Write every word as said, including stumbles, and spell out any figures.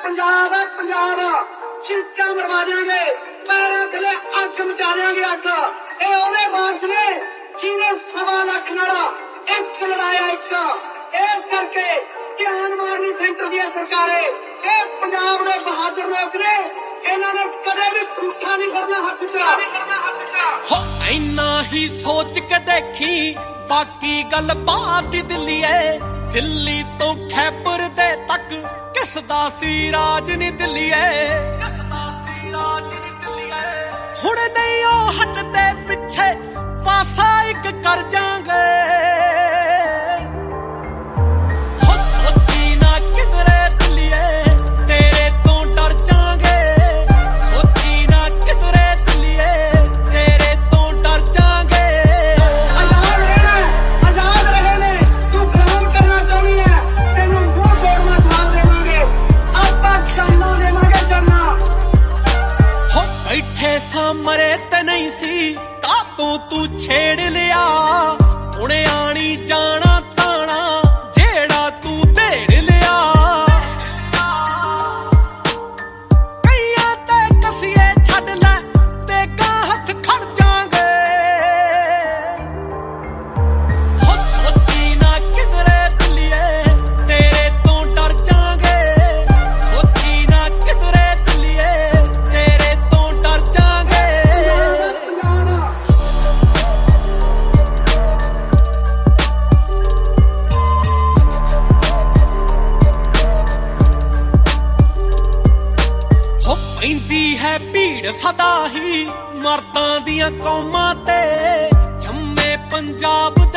पंजाब है पंजाब चिंका मरवा देंगे पैरों थले अग मचा देंगे अग ये ओदे वारस ने जिन्हें सवा लख नाला एक लड़ाया एक इस करके ध्यान मारनी सेंटर दी सरकारें ये पंजाब दे बहादुर लोग ने इन्होंने कदे भी झूठा नहीं करना हक च हो इन्ना ही सोच के देखी बाकी गल बात दिल्ली है दिल्ली तो खैबर दे तक किसदा सी राज नी दिल्ली है किसदा सी राज नी दिल्ली है हुण नहीं ओ हटदे पिछे पासा एक कर जांगे मरे ते नहीं सी कातों तू छेड़ लिया हुणे आनी जाना ताना जेड़ा तू ढेड़ लिया कईयां ते कसिए छड़ लै ते गा हथ खड़ जांगे हो सोची ना किधरे दिलिए तेरे तो डर जांगे सोची ना किधरे दिलिए तेरे तो डर जांगे पैंदी है भीड़ सदा ही मर्दां दियां कौमां ते जम्मे पंजाब